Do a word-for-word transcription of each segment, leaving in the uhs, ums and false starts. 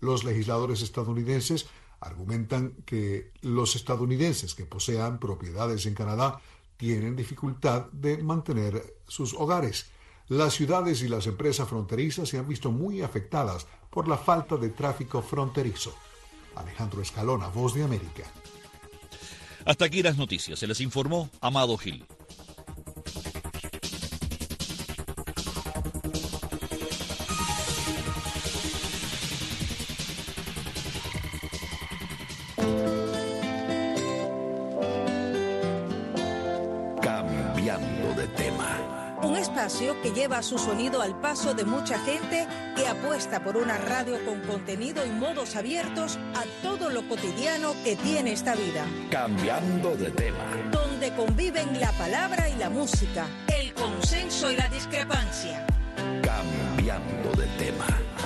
Los legisladores estadounidenses argumentan que los estadounidenses que posean propiedades en Canadá tienen dificultad de mantener sus hogares. Las ciudades y las empresas fronterizas se han visto muy afectadas por la falta de tráfico fronterizo. Alejandro Escalona, Voz de América. Hasta aquí las noticias. Se les informó Amado Gil. Cambiando de tema. Un espacio que lleva su sonido al paso de mucha gente que apuesta por una radio con contenido y modos abiertos a todo lo cotidiano que tiene esta vida. Cambiando de tema. Donde conviven la palabra y la música, el consenso y la discrepancia. Cambiando de tema.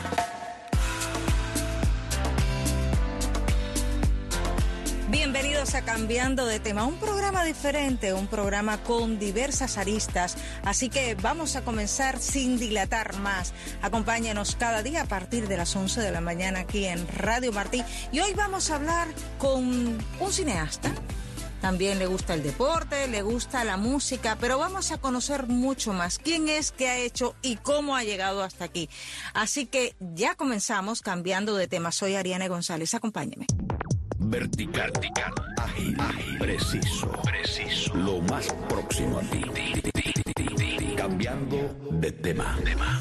Bienvenidos a Cambiando de Tema, un programa diferente, un programa con diversas aristas, así que vamos a comenzar sin dilatar más. Acompáñenos cada día a partir de las once de la mañana aquí en Radio Martí y hoy vamos a hablar con un cineasta. También le gusta el deporte, le gusta la música, pero vamos a conocer mucho más quién es, qué ha hecho y cómo ha llegado hasta aquí. Así que ya comenzamos Cambiando de Tema. Soy Ariane González, acompáñeme. Vertical, vertical, ágil, ágil, preciso, preciso, lo más próximo a ti. Cambiando de tema. tema.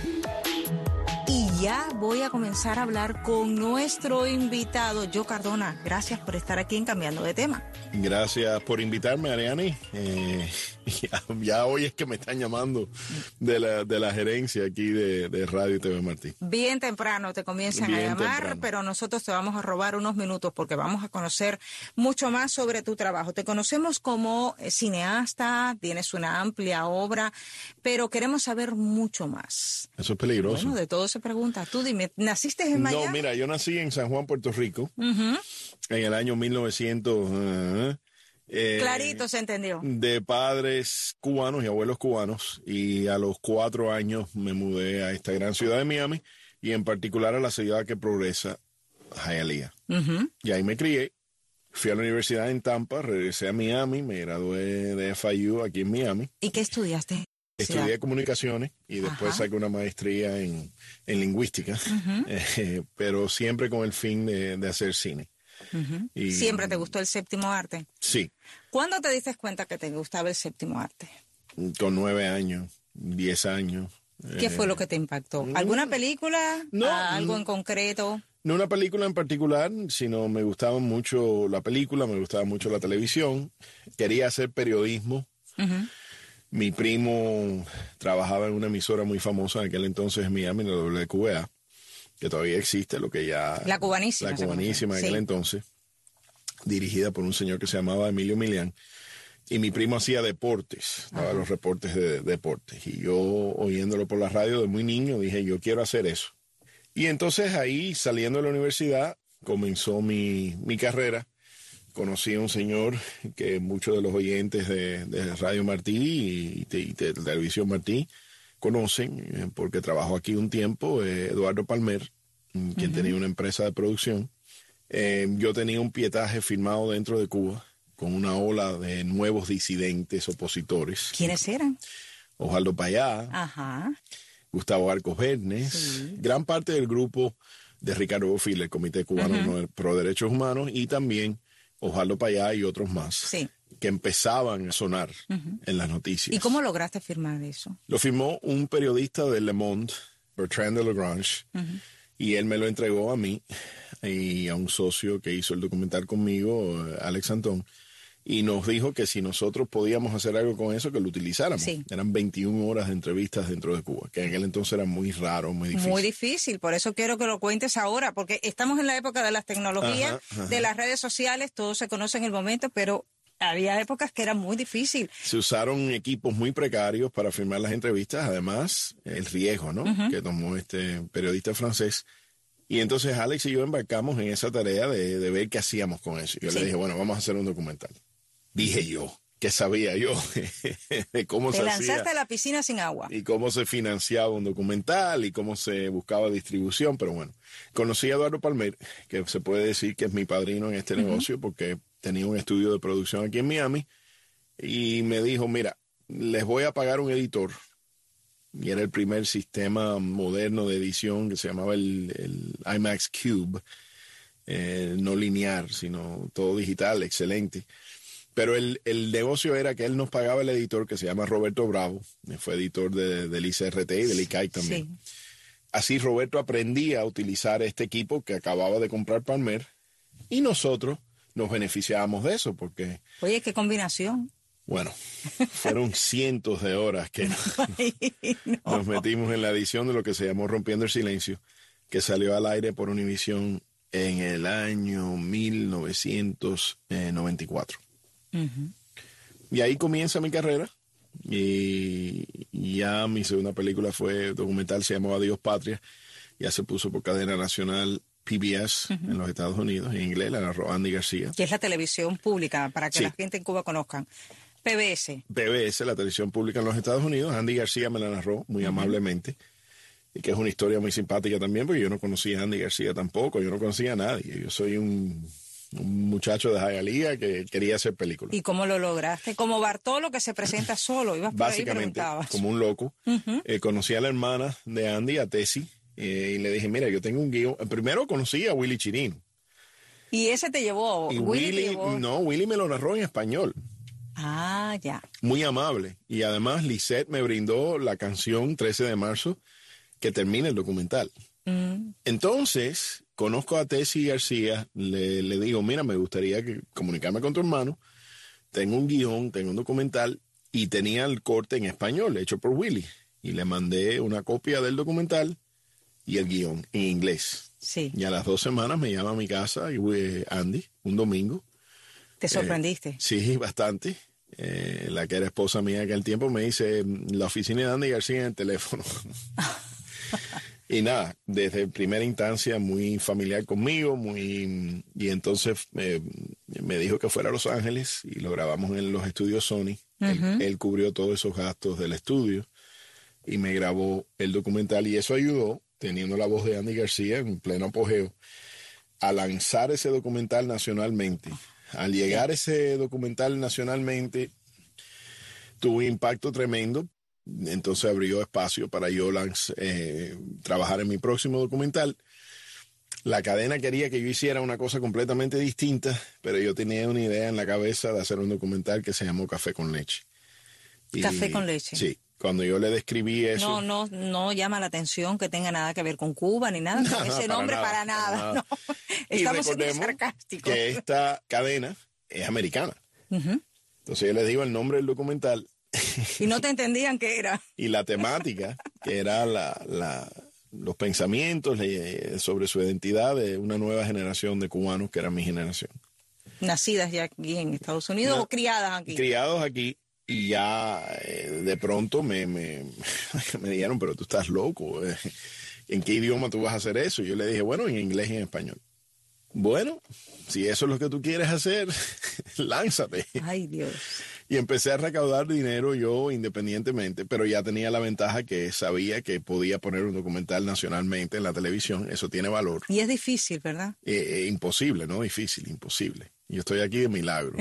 Y ya voy a comenzar a hablar con nuestro invitado, Joe Cardona. Gracias por estar aquí en Cambiando de Tema. Gracias por invitarme, Ariane. Eh, ya, ya hoy es que me están llamando de la, de la gerencia aquí de, de Radio y T V Martí. Bien temprano te comienzan Bien a llamar, temprano. Pero nosotros te vamos a robar unos minutos porque vamos a conocer mucho más sobre tu trabajo. Te conocemos como cineasta, tienes una amplia obra, pero queremos saber mucho más. Eso es peligroso. Bueno, de todo se pregunta. Tú dime, ¿naciste en Miami? No, mira, yo nací en San Juan, Puerto Rico, Uh-huh. en el año mil novecientos. Uh, eh, Clarito se entendió. De padres cubanos y abuelos cubanos. Y a los cuatro años me mudé a esta gran ciudad de Miami y en particular a la ciudad que progresa, Hialeah. Uh-huh. Y ahí me crié. Fui a la universidad en Tampa, regresé a Miami, me gradué de F I U aquí en Miami. ¿Y qué estudiaste? Estudié comunicaciones y después Ajá. saqué una maestría en, en lingüística, Uh-huh. eh, pero siempre con el fin de, de hacer cine. Uh-huh. Y- ¿Siempre te gustó el séptimo arte? Sí, ¿Cuándo te diste cuenta que te gustaba el séptimo arte? con nueve años, diez años. ¿Qué eh, fue lo que te impactó? ¿Alguna película? No, Ah, ¿Algo mm. en concreto? No una película en particular, sino me gustaba mucho la película, me gustaba mucho la televisión. Quería hacer periodismo. Uh-huh. Mi primo trabajaba en una emisora muy famosa en aquel entonces en Miami, la W Q A, que todavía existe, lo que ya... La cubanísima. La se cubanísima en conoce. aquel Sí. entonces, dirigida por un señor que se llamaba Emilio Milián. Y mi primo hacía deportes, daba los reportes de, de deportes. Y yo, oyéndolo por la radio de muy niño, dije, yo quiero hacer eso. Y entonces ahí, saliendo de la universidad, comenzó mi, mi carrera. Conocí a un señor que muchos de los oyentes de, de Radio Martí y de, y de Televisión Martí conocen, eh, porque trabajó aquí un tiempo, eh, Eduardo Palmer, mm, quien Ujú. tenía una empresa de producción. Eh, yo tenía un pietaje firmado dentro de Cuba con una ola de nuevos disidentes opositores. ¿Quiénes eran? Osvaldo Payá, Ajá. Gustavo Arcos Bernes, Sí. gran parte del grupo de Ricardo Bofill, el Comité Cubano Ujú. Pro Derechos Humanos, y también Osvaldo Payá y otros más, Sí. que empezaban a sonar Ujú. en las noticias. ¿Y cómo lograste firmar eso? Lo firmó un periodista de Le Monde, Bertrand de Lagrange, Ujú. y él me lo entregó a mí y a un socio que hizo el documental conmigo, eh, Alex Antón, y nos dijo que si nosotros podíamos hacer algo con eso, que lo utilizáramos. Sí. Eran veintiuna horas de entrevistas dentro de Cuba, que en aquel entonces era muy raro, muy difícil. Muy difícil, por eso quiero que lo cuentes ahora, porque estamos en la época de las tecnologías, Ajá, ajá. de las redes sociales, todo se conoce en el momento, pero había épocas que era muy difícil. Se usaron equipos muy precarios para firmar las entrevistas, además el riesgo, ¿no? Ujú. Que tomó este periodista francés. Y entonces Alex y yo embarcamos en esa tarea de, de ver qué hacíamos con eso. Yo Sí. le dije, bueno, vamos a hacer un documental. Dije yo, ¿qué sabía yo de cómo Te se lanzaste hacía? a la piscina sin agua. Y cómo se financiaba un documental y cómo se buscaba distribución, pero bueno, conocí a Eduardo Palmer, que se puede decir que es mi padrino en este uh-huh. negocio, porque tenía un estudio de producción aquí en Miami, y me dijo, mira, les voy a pagar un editor, y era el primer sistema moderno de edición que se llamaba el, el IMAX Cube, eh, no lineal, sino todo digital, excelente. Pero el, el negocio era que él nos pagaba el editor, que se llama Roberto Bravo, fue editor de, del I C R T y del I C A I también. Sí. Así Roberto aprendía a utilizar este equipo que acababa de comprar Palmer, y nosotros nos beneficiábamos de eso, porque... Oye, qué combinación. Bueno, fueron cientos de horas que no. nos metimos en la edición de lo que se llamó Rompiendo el Silencio, que salió al aire por Univisión en el año mil novecientos noventa y cuatro. Uh-huh. Y ahí comienza mi carrera, y ya mi segunda película fue documental, se llamó Adiós Patria, ya se puso por cadena nacional P B S uh-huh. en los Estados Unidos, en inglés, la narró Andy García. Que es la televisión pública, para que sí. la gente en Cuba conozcan. P B S. P B S, la televisión pública en los Estados Unidos. Andy García me la narró muy uh-huh. amablemente, y que es una historia muy simpática también, porque yo no conocía a Andy García tampoco, yo no conocía a nadie, yo soy un... un muchacho de Hialeah que quería hacer películas. ¿Y cómo lo lograste? Como Bartolo, que se presenta solo, ibas por básicamente, ahí y como un loco. Uh-huh. Eh, conocí a la hermana de Andy, a Tessie, eh, y le dije, mira, yo tengo un guión. Primero conocí a Willy Chirino. ¿Y ese te llevó? Y Willy, Willy te llevó... no, Willy me lo narró en español. Ah, ya. Muy amable. Y además Lisette me brindó la canción trece de marzo que termina el documental. Mm. Entonces, conozco a Tessie García, le, le digo, mira, me gustaría que, comunicarme con tu hermano, tengo un guión, tengo un documental, y tenía el corte en español, hecho por Willy, y le mandé una copia del documental y el guión en inglés. Sí. Y a las dos semanas me llama a mi casa, y eh, Andy, un domingo. ¿Te sorprendiste? Eh, sí, bastante. Eh, la que era esposa mía en aquel tiempo me dice, la oficina de Andy García en el teléfono. Y nada, desde primera instancia muy familiar conmigo, muy y entonces eh, me dijo que fuera a Los Ángeles y lo grabamos en los estudios Sony. Uh-huh. Él, él cubrió todos esos gastos del estudio y me grabó el documental, y eso ayudó, teniendo la voz de Andy García en pleno apogeo, a lanzar ese documental nacionalmente. Al llegar ese documental nacionalmente, tuvo un impacto tremendo. Entonces abrió espacio para yo lance, eh, trabajar en mi próximo documental. La cadena quería que yo hiciera una cosa completamente distinta, pero yo tenía una idea en la cabeza de hacer un documental que se llamó Café con Leche. Y, ¿Café con Leche? Sí. Cuando yo le describí eso... No, no, no llama la atención que tenga nada que ver con Cuba ni nada, con no, ese no, nombre para nada. Para nada. No. Estamos siendo sarcásticos. Que esta cadena es americana. Uh-huh. Entonces yo les digo el nombre del documental. Y no te entendían qué era. Y la temática, que era la, la, los pensamientos sobre su identidad de una nueva generación de cubanos que era mi generación. ¿Nacidas ya aquí en Estados Unidos no, o criadas aquí? Criados aquí. Y ya eh, de pronto me, me, me dijeron, pero tú estás loco. ¿En qué idioma tú vas a hacer eso? Y yo le dije, bueno, en inglés y en español. Bueno, si eso es lo que tú quieres hacer, lánzate. Ay, Dios. Y empecé a recaudar dinero yo independientemente, pero ya tenía la ventaja que sabía que podía poner un documental nacionalmente en la televisión. Eso tiene valor. Y es difícil, ¿verdad? Eh, eh, imposible, ¿no? Difícil, imposible. Yo estoy aquí de milagro.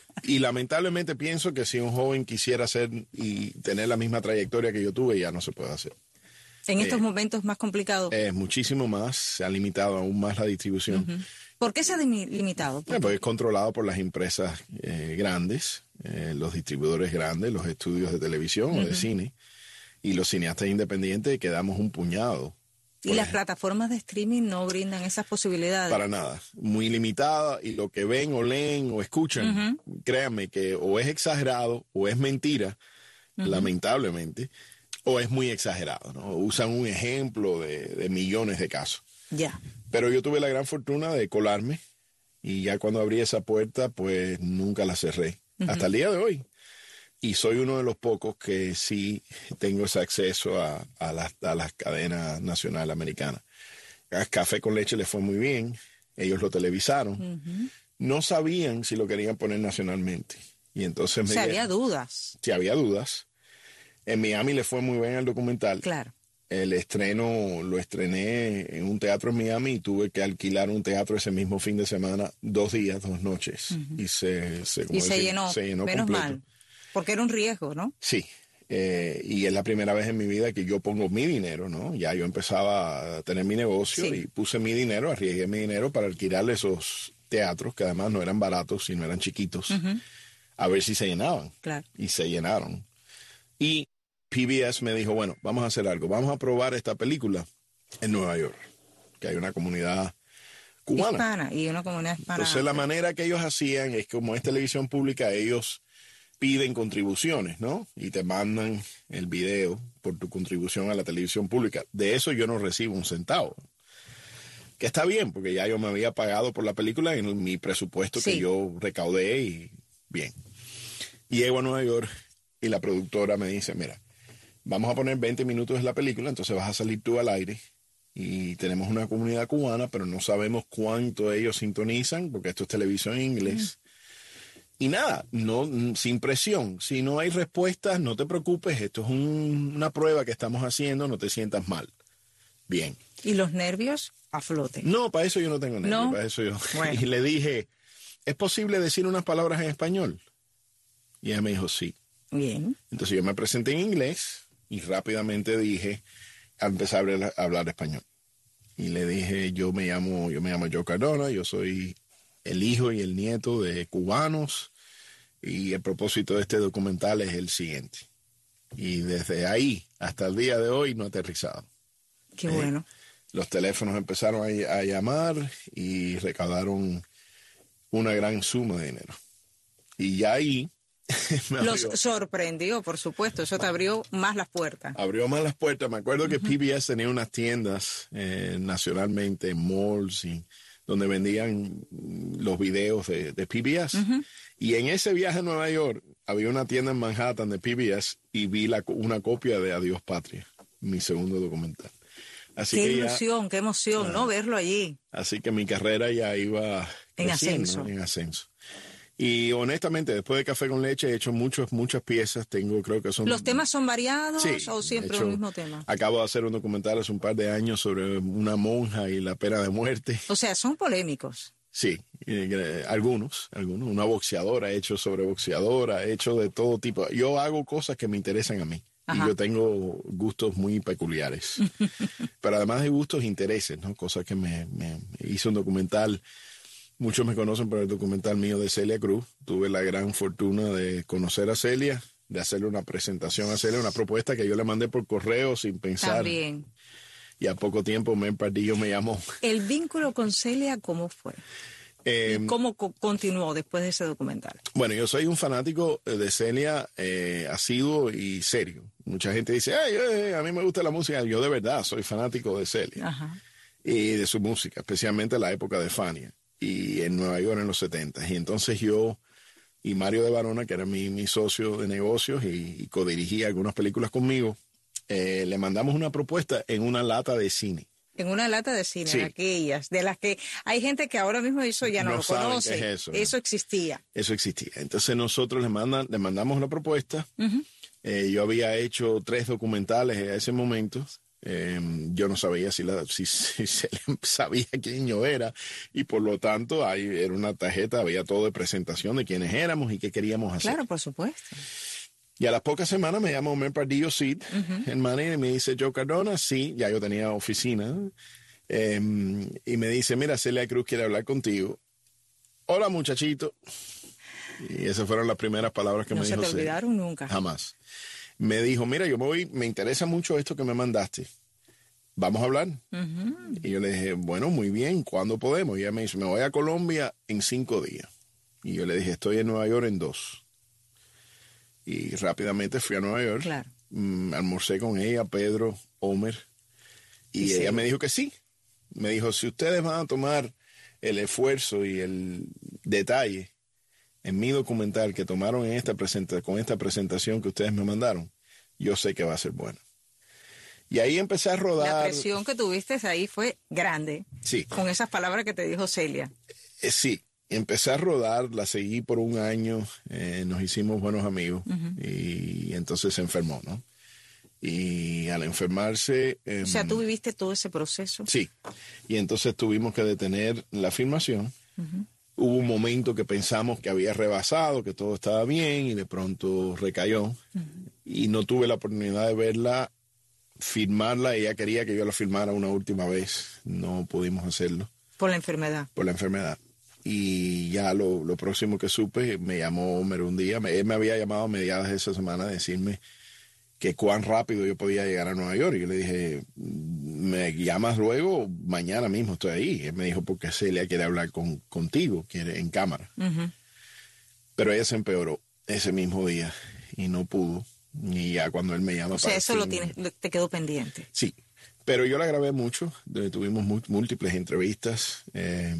Y lamentablemente pienso que si un joven quisiera hacer y tener la misma trayectoria que yo tuve, ya no se puede hacer. En estos eh, momentos es más complicado. Es muchísimo más, se ha limitado aún más la distribución. Uh-huh. ¿Por qué se ha limitado? Eh, pues es controlado por las empresas eh, grandes, eh, los distribuidores grandes, los estudios de televisión uh-huh. o de cine, y los cineastas independientes quedamos un puñado. ¿Y las plataformas de streaming no brindan esas posibilidades? Para nada, muy limitada, y lo que ven o leen o escuchan, uh-huh. créanme que o es exagerado o es mentira, uh-huh. lamentablemente, o es muy exagerado, ¿no? Usan un ejemplo de, de millones de casos. Ya. Pero yo tuve la gran fortuna de colarme, y ya cuando abrí esa puerta, pues nunca la cerré, uh-huh. hasta el día de hoy. Y soy uno de los pocos que sí tengo ese acceso a, a las a las cadenas nacionales americanas. A Café con Leche les fue muy bien, ellos lo televisaron. Uh-huh. No sabían si lo querían poner nacionalmente. Y entonces me O sea, dije, había dudas. sí, había dudas. En Miami le fue muy bien el documental. Claro. El estreno lo estrené en un teatro en Miami y tuve que alquilar un teatro ese mismo fin de semana, dos días, dos noches. Uh-huh. Y se, se, como y se decir, llenó, se llenó menos completo. mal, porque era un riesgo, ¿no? Sí, eh, y es la primera vez en mi vida que yo pongo mi dinero, ¿no? Ya yo empezaba a tener mi negocio sí. y puse mi dinero, arriesgué mi dinero para alquilar esos teatros, que además no eran baratos, sino eran chiquitos, uh-huh. a ver si se llenaban. Claro. Y se llenaron. Y P B S me dijo, bueno, vamos a hacer algo, vamos a probar esta película en Nueva York, que hay una comunidad cubana. Hispana, y una comunidad hispana. Entonces la manera que ellos hacían es que como es televisión pública, ellos piden contribuciones, ¿no? Y te mandan el video por tu contribución a la televisión pública. De eso yo no recibo un centavo. Que está bien, porque ya yo me había pagado por la película en mi presupuesto sí. que yo recaudé y bien. Y llego a Nueva York y la productora me dice, mira, vamos a poner veinte minutos de la película, entonces vas a salir tú al aire y tenemos una comunidad cubana, pero no sabemos cuánto ellos sintonizan, porque esto es televisión en inglés. Mm. Y nada, no, sin presión. Si no hay respuestas, no te preocupes, esto es un, una prueba que estamos haciendo, no te sientas mal. Bien. ¿Y los nervios a flote? No, para eso yo no tengo nervios, ¿no? Para eso yo. Bueno. Y le dije, ¿es posible decir unas palabras en español? Y ella me dijo, sí. Bien. Entonces yo me presenté en inglés y rápidamente dije, empecé a hablar, a hablar español. Y le dije, yo me llamo, yo me llamo Joe Cardona, yo soy el hijo y el nieto de cubanos y el propósito de este documental es el siguiente. Y desde ahí hasta el día de hoy no ha aterrizado. Qué bueno. Eh, los teléfonos empezaron a, a llamar y recaudaron una gran suma de dinero. Y ya ahí los sorprendió, por supuesto, eso te abrió más las puertas. Abrió más las puertas. Me acuerdo uh-huh. que P B S tenía unas tiendas eh, nacionalmente, malls, y, donde vendían los videos de, de P B S. Uh-huh. Y en ese viaje a Nueva York había una tienda en Manhattan de P B S y vi la, una copia de Adiós Patria, mi segundo documental. Así qué que ilusión, ya, qué emoción, uh, ¿no? Verlo allí. Así que mi carrera ya iba en ascenso. En ascenso. Y honestamente, después de Café con Leche he hecho muchas, muchas piezas. Tengo, creo que son... ¿Los temas son variados sí, o siempre hecho, el mismo tema? Acabo de hacer un documental hace un par de años sobre una monja y la pena de muerte. O sea, son polémicos. Sí, eh, algunos, algunos. Una boxeadora, he hecho sobre boxeadora, he hecho de todo tipo. Yo hago cosas que me interesan a mí. Ajá. Y yo tengo gustos muy peculiares. Pero además de gustos, intereses, ¿no? Cosas que me, me hice un documental. Muchos me conocen por el documental mío de Celia Cruz. Tuve la gran fortuna de conocer a Celia, de hacerle una presentación a Celia, una propuesta que yo le mandé por correo sin pensar. También. Y a poco tiempo Mem Pardillo me llamó. ¿El vínculo con Celia cómo fue? Eh, ¿Y cómo co- continuó después de ese documental? Bueno, yo soy un fanático de Celia eh, asiduo y serio. Mucha gente dice, ay, ay, a mí me gusta la música. Yo de verdad soy fanático de Celia. Ajá. Y de su música, especialmente la época de Fania. Y en Nueva York en los setenta. Y entonces yo y Mario de Varona, que era mi, mi socio de negocios y, y codirigía algunas películas conmigo, eh, le mandamos una propuesta en una lata de cine. En una lata de cine, sí. En aquellas, de las que hay gente que ahora mismo eso ya no, no lo saben conoce. Qué es eso, eso ¿no? existía. Eso existía. Entonces nosotros le, mandan, le mandamos una propuesta. Uh-huh. Eh, yo había hecho tres documentales a ese momento. Eh, yo no sabía si, la, si, si se sabía quién yo era y por lo tanto ahí era una tarjeta, había todo de presentación de quiénes éramos y qué queríamos hacer. Claro, por supuesto. Y a las pocas semanas me llama Mem Pardillo Cid, uh-huh. el man, y me dice, Joe Cardona, sí, ya yo tenía oficina, eh, y me dice, mira, Celia Cruz quiere hablar contigo. Hola, muchachito. Y esas fueron las primeras palabras que no me dijo. No se te olvidaron Celia. nunca. Jamás. Me dijo, mira, yo me voy, me interesa mucho esto que me mandaste. ¿Vamos a hablar? Uh-huh. Y yo le dije, bueno, muy bien, ¿cuándo podemos? Y ella me dice, me voy a Colombia en cinco días. Y yo le dije, estoy en Nueva York en dos. Y rápidamente fui a Nueva York. Claro. Mm, almorcé con ella, Pedro, Homer. Y, y ella sí. me dijo que sí. Me dijo, si ustedes van a tomar el esfuerzo y el detalle en mi documental que tomaron en esta presenta- con esta presentación que ustedes me mandaron, yo sé que va a ser bueno. Y ahí empecé a rodar. La presión que tuviste ahí fue grande. Sí. Con esas palabras que te dijo Celia. Eh, sí. empecé a rodar, la seguí por un año, eh, nos hicimos buenos amigos uh-huh. y entonces se enfermó, ¿no? Y al enfermarse... Eh, o sea, ¿tú viviste todo ese proceso? Sí, y entonces tuvimos que detener la filmación. Uh-huh. Hubo un momento que pensamos que había rebasado, que todo estaba bien y de pronto recayó uh-huh. y no tuve la oportunidad de verla, filmarla. Ella quería que yo la filmara una última vez, no pudimos hacerlo. ¿Por la enfermedad? Por la enfermedad. Y ya lo, lo próximo que supe, me llamó Homer un día, me, él me había llamado a mediados de esa semana a decirme que cuán rápido yo podía llegar a Nueva York. Y yo le dije, ¿me llamas luego? Mañana mismo estoy ahí. Él me dijo, porque Celia quiere hablar con, contigo, quiere en cámara. Uh-huh. Pero ella se empeoró ese mismo día y no pudo. Y ya cuando él me llama... O sea, eso lo tienes, te quedó pendiente. Sí, pero yo la grabé mucho. Tuvimos múltiples entrevistas. Eh,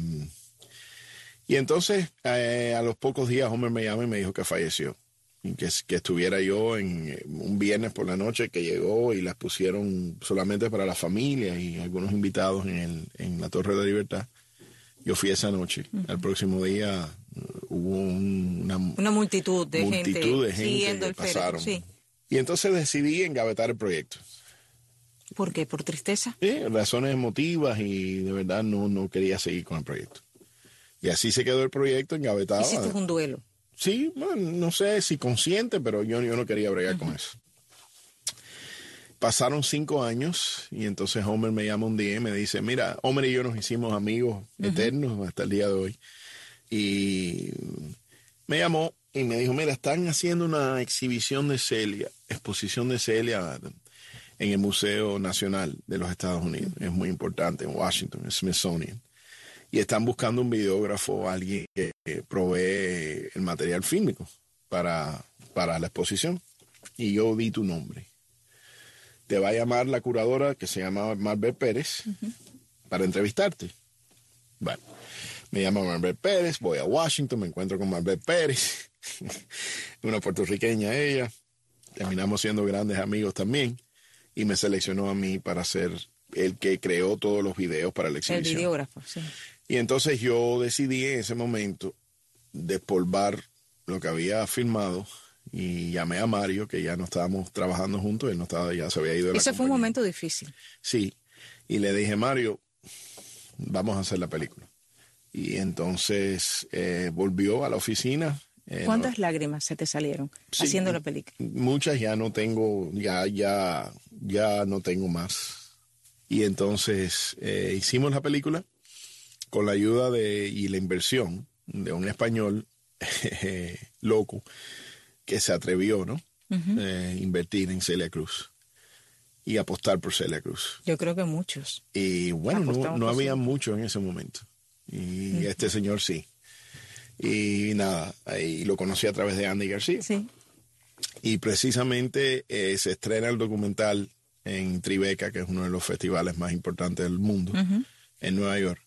y entonces, eh, a los pocos días, Homer me llama y me dijo que falleció. Y que, que estuviera yo en un viernes por la noche, que llegó y las pusieron solamente para la familia y algunos invitados en, el, en la Torre de la Libertad. Yo fui esa noche. Uh-huh. Al próximo día uh, hubo un, una, una multitud de multitud gente, de gente que el pasaron. Sí. Y entonces decidí engavetar el proyecto. ¿Por qué? ¿Por tristeza? Sí, razones emotivas y de verdad no, no quería seguir con el proyecto. Y así se quedó el proyecto engavetado. ¿Hiciste un duelo? Sí, bueno, no sé si consciente, pero yo, yo no quería bregar uh-huh. con eso. Pasaron cinco años y entonces Homer me llama un día y me dice, mira, Homer y yo nos hicimos amigos uh-huh. eternos hasta el día de hoy. Y me llamó y me dijo, mira, están haciendo una exhibición de Celia, exposición de Celia en el Museo Nacional de los Estados Unidos. Uh-huh. Es muy importante, en Washington, en Smithsonian. Y están buscando un videógrafo, alguien que provee el material fílmico para, para la exposición. Y yo vi tu nombre. Te va a llamar la curadora, que se llama Marbet Pérez, uh-huh. para entrevistarte. Bueno, me llama Marbet Pérez, voy a Washington, me encuentro con Marbet Pérez, una puertorriqueña ella. Terminamos siendo grandes amigos también. Y me seleccionó a mí para ser el que creó todos los videos para la exhibición. El videógrafo, sí. Y entonces yo decidí en ese momento despolvar lo que había filmado y llamé a Mario, que ya no estábamos trabajando juntos, él no estaba, ya se había ido de la Ese compañía. Fue un momento difícil. Sí, y le dije, Mario, vamos a hacer la película. Y entonces eh, volvió a la oficina. Eh, ¿Cuántas no, lágrimas se te salieron sí, haciendo la película? Muchas, ya no tengo, ya, ya, ya no tengo más. Y entonces eh, hicimos la película con la ayuda de y la inversión de un español eh, loco que se atrevió, ¿no? Uh-huh. Eh, invertir en Celia Cruz y apostar por Celia Cruz. Yo creo que muchos. Y bueno, no, no había mucho en ese momento. Y uh-huh. este señor sí. Y nada, ahí lo conocí a través de Andy García. Sí. Y precisamente eh, se estrena el documental en Tribeca, que es uno de los festivales más importantes del mundo, uh-huh. en Nueva York.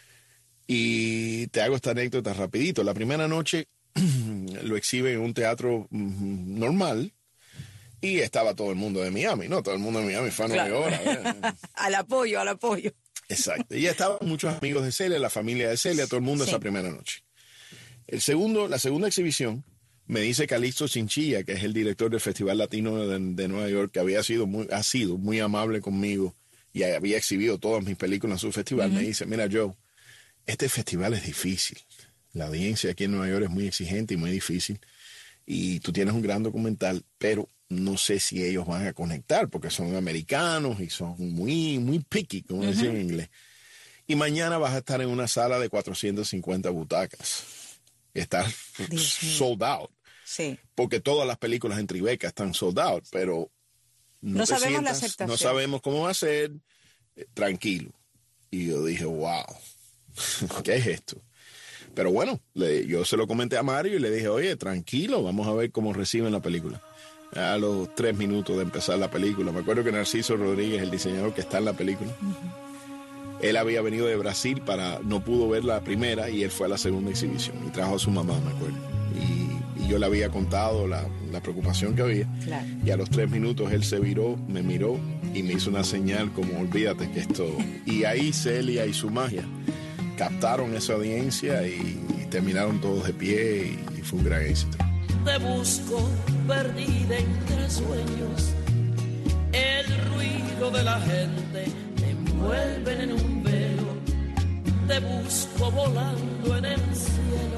Y te hago esta anécdota rapidito. La primera noche lo exhibe en un teatro mm, normal y estaba todo el mundo de Miami, ¿no? Todo el mundo de Miami fue a Nueva York. Al apoyo, al apoyo. Exacto. Y estaban muchos amigos de Celia, la familia de Celia, todo el mundo sí. esa primera noche. El segundo, la segunda exhibición, me dice Calixto Chinchilla, que es el director del Festival Latino de, de Nueva York, que había sido muy, ha sido muy amable conmigo y había exhibido todas mis películas en su festival. Uh-huh. Me dice, mira, Joe, este festival es difícil. La audiencia aquí en Nueva York es muy exigente y muy difícil. Y tú tienes un gran documental, pero no sé si ellos van a conectar porque son americanos y son muy, muy picky, como uh-huh. decían en inglés. Y mañana vas a estar en una sala de cuatrocientas cincuenta butacas. Está sold out. Sí. Porque todas las películas en Tribeca están sold out, pero no, no te sabemos sientas, la aceptación. No sabemos cómo va a ser. Eh, tranquilo. Y yo dije, wow, ¿qué es esto? Pero bueno, le, yo se lo comenté a Mario y le dije, oye, tranquilo, vamos a ver cómo reciben la película. A los tres minutos de empezar la película, me acuerdo que Narciso Rodríguez, el diseñador que está en la película, uh-huh. él había venido de Brasil para, no pudo ver la primera y él fue a la segunda exhibición y trajo a su mamá, me acuerdo. Y, y yo le había contado la, la preocupación que había. Claro. Y a los tres minutos él se viró, me miró y me hizo una señal como, olvídate que esto... Y ahí Celia y su magia captaron esa audiencia y terminaron todos de pie y, y fue un gran éxito. Te busco perdida entre sueños, el ruido de la gente me envuelve en un velo, te busco volando en el cielo,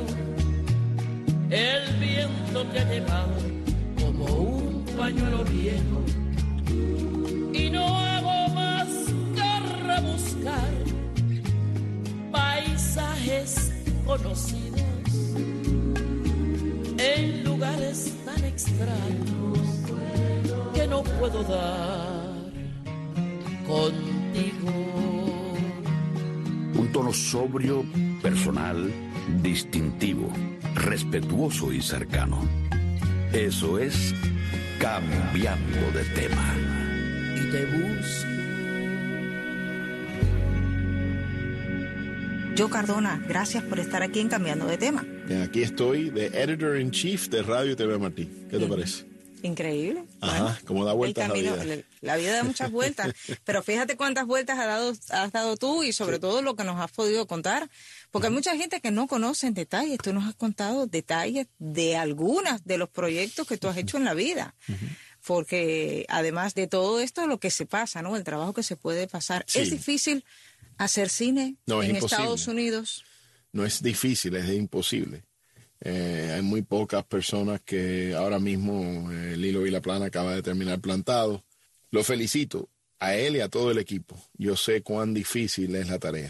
el viento te ha llevado como un pañuelo viejo y no hago más que rebuscar paisajes conocidos en lugares tan extraños que no puedo dar contigo. Un tono sobrio, personal, distintivo, respetuoso y cercano. Eso es Cambiando de Tema. Y te busco. Joe Cardona, gracias por estar aquí en Cambiando de Tema. Bien, aquí estoy de Editor in Chief de Radio y T V Martí. ¿Qué te mm. parece? Increíble. Ajá, bueno, como da vueltas la vida. La vida da muchas vueltas, pero fíjate cuántas vueltas has dado, has dado tú y sobre sí. todo lo que nos has podido contar, porque uh-huh. hay mucha gente que no conoce en detalles. Tú nos has contado detalles de algunas de los proyectos que tú has uh-huh. hecho en la vida. Uh-huh. Porque además de todo esto, lo que se pasa, ¿no? El trabajo que se puede pasar. Sí. ¿Es difícil hacer cine no, en imposible. Estados Unidos? No es difícil, es imposible. Eh, hay muy pocas personas que ahora mismo eh, Lilo Vilaplana acaba de terminar Plantado. Lo felicito a él y a todo el equipo. Yo sé cuán difícil es la tarea.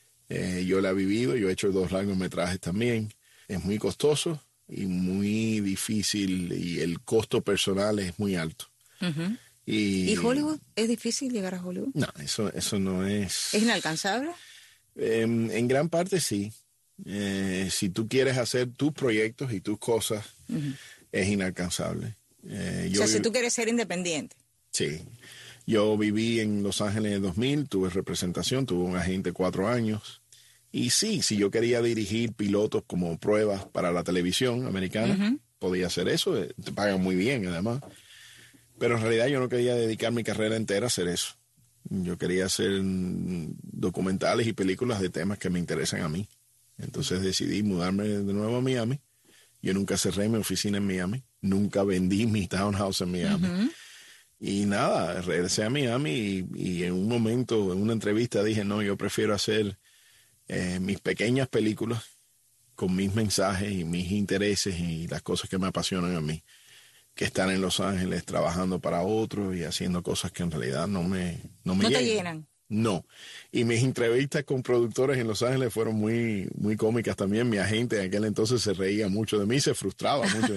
Eh, yo la he vivido, yo he hecho dos largometrajes también. Es muy costoso y muy difícil y el costo personal es muy alto. Uh-huh. y, ¿Y Hollywood? ¿Es difícil llegar a Hollywood? No, eso, eso no es... ¿Es inalcanzable? Eh, en gran parte sí. Eh, si tú quieres hacer tus proyectos y tus cosas, uh-huh. es inalcanzable. Eh, yo o sea, si tú quieres ser independiente. Sí. Yo viví en Los Ángeles en dos mil, tuve representación, tuve un agente cuatro años. Y sí, si yo quería dirigir pilotos como pruebas para la televisión americana, uh-huh. podía hacer eso. Te pagan muy bien, además. Pero en realidad yo no quería dedicar mi carrera entera a hacer eso. Yo quería hacer documentales y películas de temas que me interesan a mí. Entonces decidí mudarme de nuevo a Miami. Yo nunca cerré mi oficina en Miami. Nunca vendí mi townhouse en Miami. Uh-huh. Y nada, regresé a Miami y, y en un momento, en una entrevista dije, no, yo prefiero hacer eh, mis pequeñas películas con mis mensajes y mis intereses y las cosas que me apasionan a mí, que estar en Los Ángeles trabajando para otros y haciendo cosas que en realidad no me No, me no te llenan. llenan. No. Y mis entrevistas con productores en Los Ángeles fueron muy, muy cómicas también. Mi agente en aquel entonces se reía mucho de mí, se frustraba mucho.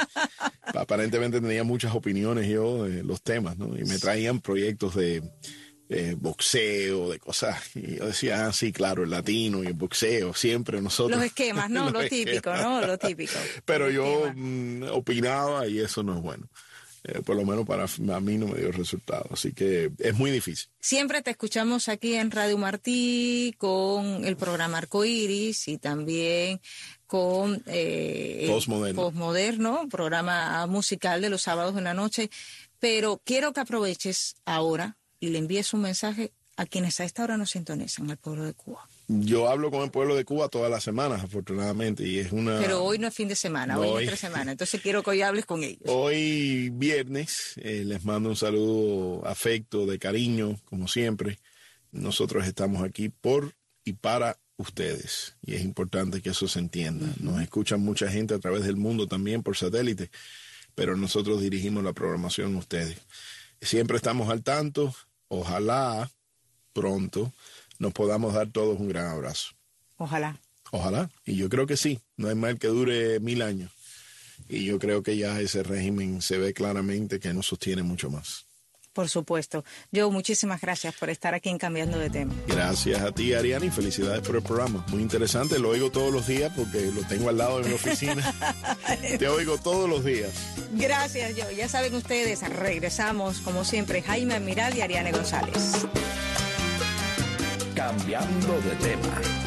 Aparentemente tenía muchas opiniones yo de los temas, ¿no? Y me traían proyectos de, de boxeo, de cosas. Y yo decía, ah, sí, claro, el latino y el boxeo, siempre nosotros. Los esquemas, ¿no? Lo típico, ¿no? Lo típico. Pero yo mm, opinaba y eso no es bueno. Eh, por lo menos para a mí no me dio resultado, así que es muy difícil. Siempre te escuchamos aquí en Radio Martí con el programa Arcoiris y también con eh, Postmoderno. Postmoderno, programa musical de los sábados en la noche, pero quiero que aproveches ahora y le envíes un mensaje a quienes a esta hora nos sintonizan, al pueblo de Cuba. Yo hablo con el pueblo de Cuba todas las semanas, afortunadamente, y es una... Pero hoy no es fin de semana, no, hoy, hoy es tres semanas, entonces quiero que hoy hables con ellos. Hoy viernes, eh, les mando un saludo, afecto, de cariño, como siempre. Nosotros estamos aquí por y para ustedes, y es importante que eso se entienda. Uh-huh. Nos escuchan mucha gente a través del mundo también por satélite, pero nosotros dirigimos la programación a ustedes. Siempre estamos al tanto, ojalá pronto nos podamos dar todos un gran abrazo. Ojalá. Ojalá. Y yo creo que sí. No hay mal que dure mil años. Y yo creo que ya ese régimen se ve claramente que no sostiene mucho más. Por supuesto. Joe, muchísimas gracias por estar aquí en Cambiando de Tema. Gracias a ti, Ariana, y felicidades por el programa. Muy interesante. Lo oigo todos los días porque lo tengo al lado de mi oficina. Te oigo todos los días. Gracias, Joe. Ya saben ustedes, regresamos, como siempre, Jaime Admiral y Ariane González. Cambiando de Tema.